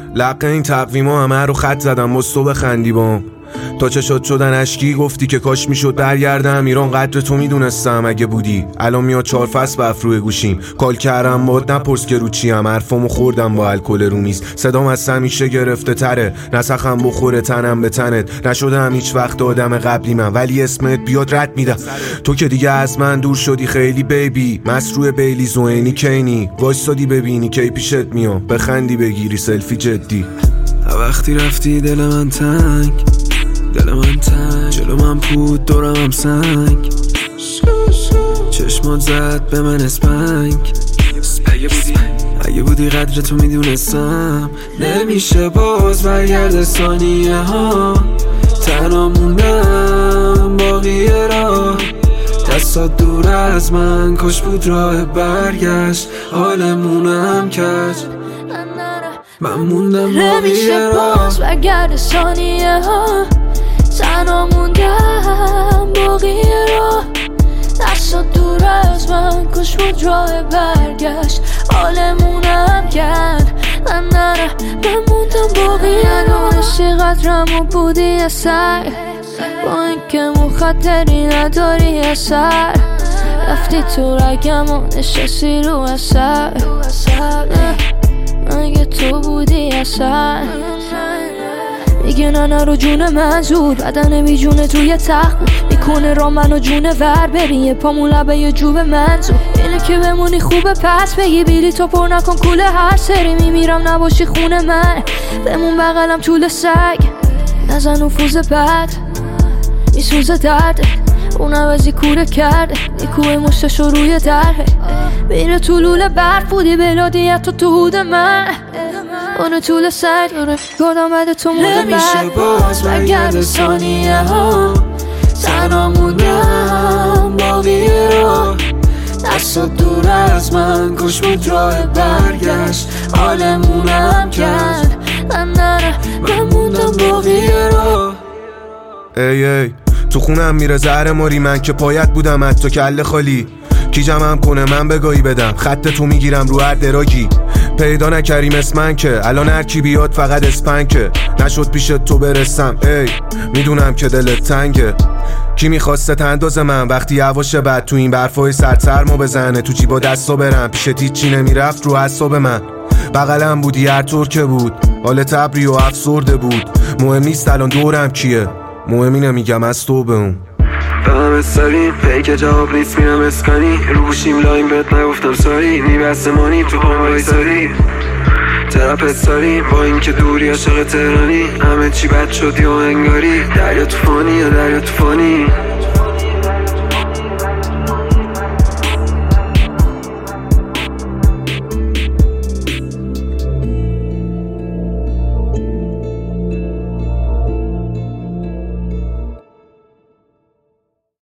لقه این تقویما همه رو خط زدم باز تو بخندی بام. تا چشات شدن اشکی گفتی که کاش میشد برگردم ایران. قدر تو میدونستم اگه بودی الان میاد 4 فصل به افروی گوشیم. کال کردم باد نپرس که رو چیم، حرفامو خوردم با الکل رو میز. صدام از همیشه گرفته تره، نسخم بخوره تنم به تنت. نشدم هیچ وقت آدم قبلی من ولی اسمت بیاد رد میدم. تو که دیگه از من دور شدی خیلی بیبی، مصروع بیلی زوینی کینی. وایسادی ببینی کی پیشت میام، بخندی بگیری سلفی جدی. وقتی رفتی دل من تنگ، دل من تنگ، جلو من پود دورم هم سنگ. چشمات زد به من اسپنگ. اگه بودی قدر تو میدونستم. نمیشه باز برگرد ثانیه ها، تنها موندم باقیه راه. دستات دور از من کاش بود راه برگشت، حالمونم کرد من موندم نمیشه باز برگرد ثانیه ها، تنها موندم باقیه راه. دستات دور از من کاش بود راه برگشت، حالمونم کرد من موندم باقیه راه. نشی قدرمو بودی اثر، با اینکه مخاطری نداری اثر. رفتی تو رگم و نشستی رو اثر، اگه تو بودی اثر. میگه نه رو جون منظور، بدن بی جونه توی تخت میکنه را منو جونه ور. بریم یه پامون لبه یه جوب منظور، اینه که بمونی خوبه پس بگی بیلی تو پر نکن کوله. هر سری میمیرم نباشی خونه من، بمون بغلم طول سگ. نزن نفوذ بد میسوزه درده، اون عوضی کوره کرده میکوه مشتشو روی درهه. میره طولول برف بودی بلادیت تو هود من، اونو طول سگ اونه گردم بده تو مونده. نمیشه باز برگرد ثانیه ها، تنها موندم باقیه راه. دستات دور از من کاش بود راه برگشت، حالمونم کرد من موندم باقیه راه. ای تو خونم میره زهر ماری، من که پایت بودم از تو کله خالی. کی جمعم کنه من بگاهی بدم، خط تو میگیرم رو هر دراگی. پیدا نکریم اسمن که الان هر کی بیاد فقط اسپنکه. نشد پیش تو برسم ای میدونم که دلت تنگه. کی میخواسته تنداز من وقتی یواشه بعد تو این برفای سرما بزنه. تو جیبا دستا برم پیشت هیچی نمیرفت رو حساب من. بغلم بودی هر طور که بود، حال تبری و افسرده بود. مهم نیست الان دورم کیه، مهم اینه میگم از تو به اون. فهم استاریم پیک جواب نیست میرم اسکانی. رو گوشیم لایم بهت نگفتم ساری، نیبسته مانیم تو پام وایساری. ترپ استاریم با این که دوری عاشق تهرانی. همه چی بد شد یا انگاری، دریا توفانی یا دریا توفانی.